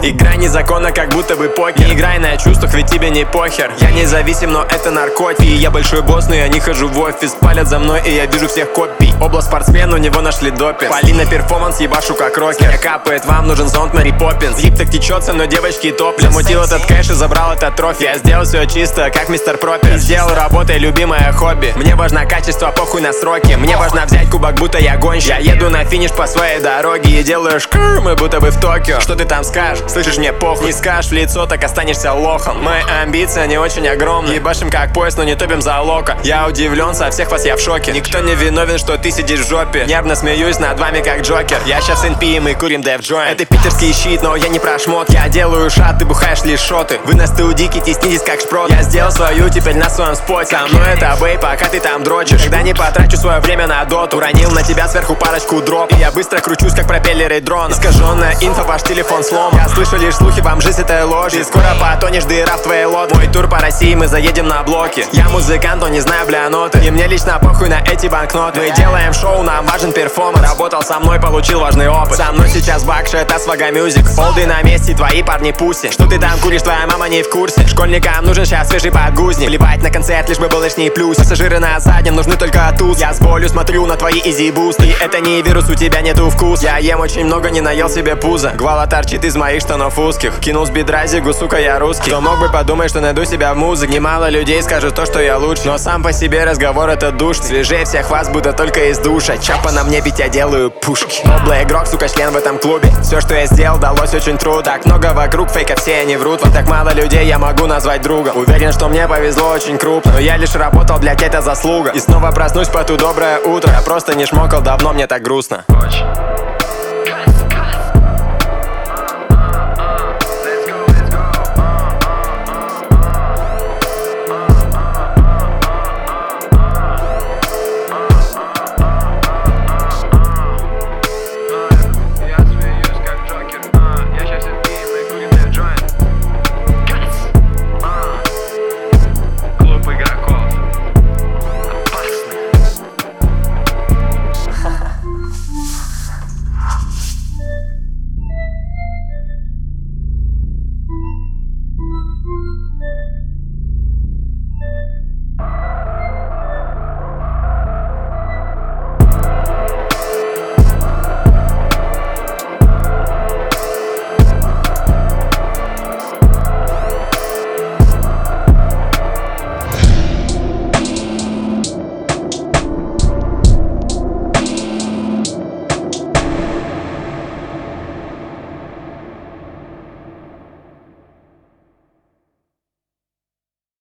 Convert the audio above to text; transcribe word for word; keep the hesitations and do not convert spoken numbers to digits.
Играй незаконно, как будто бы покер. Не играй на чувствах, ведь тебе не похер. Я независим, но это наркотик. И я большой босс, но я не хожу в офис. Палят за мной, и я вижу всех копий. Оба спортсмен, у него нашли допинг. Полина перформанс, ебашу как рокер. Капает, вам нужен зонт Мэри Поппинс. Зип так течется, но девочки топлес. Замутил этот кэш и забрал этот трофи. Я сделал все чисто, как мистер Пропер. Сделал работой любимое хобби. Мне важно качество, похуй на сроки. Мне важно взять кубок, будто я гонщик. Я еду на финиш по своей дороге и делаю шкр, мы будто бы в Токио. Что ты там скажешь? Слышишь, мне похуй. Не скажешь в лицо, так останешься лохом. Мои амбиции, они очень огромные. Ебашим как поезд, но не топим за лока. Я удивлен, со всех вас я в шоке. Никто не виновен, что ты сидишь в жопе. Нервно смеюсь над вами как Джокер. Я сейчас эн пи, мы курим дэв джойнт. Это питерский щит, но я не про шмот. Я делаю шат, ты бухаешь лишь шоты. Вы на студике теснитесь как шпрот. Я сделал свою, теперь на своем споте. Со мной это бэй, пока ты там дрочишь. Когда не потрачу свое время на доту. Уронил на тебя сверху парочку дроп. И я быстро кручусь, как пропеллеры дрона. Искаженная инфа, ваш телефон слом. Я слышу лишь слухи, вам жизнь это ложь. Ты скоро потонешь, дыра в твоей лодке. Мой тур по России, мы заедем на блоки. Я музыкант, но не знаю, бля, ноты. И мне лично похуй на эти банкноты. Мы делаем шоу, нам важен перформанс. Работал со мной, получил важный опыт. Со мной сейчас бакши, это свага мюзик. Олды на месте, твои парни пуси. Что ты там куришь, твоя мама не в курсе. Школьникам нужен сейчас свежий подгузник. Плевать на концерт, лишь бы был лишний плюс. Пассажиры на заднем нужны только туз. Я с болью смотрю на твои изи-бусты. Это не вирус, у тебя нету вкус. Я ем очень много, не наел себе пузо. Гвала торчит из моих штанов узких. Кинул с бедра зигу, сука, я русский. Кто мог бы подумать, что найду себя в музыке. Немало людей скажут то, что я лучше. Но сам по себе разговор это душ. Свежее всех вас, будто только из душа. Чапа на мне, ведь я делаю пушки. Облый игрок, сука, член в этом клубе. Все, что я сделал, далось очень трудно. Так много вокруг фейков, все они врут. Вот так мало людей я могу назвать другом. Уверен, что мне повезло очень крупно. Но я лишь работал, блять, это заслуга. И снова проснусь по ту доброе утро. Я просто не шмокал, давно мне так грустно. Очень.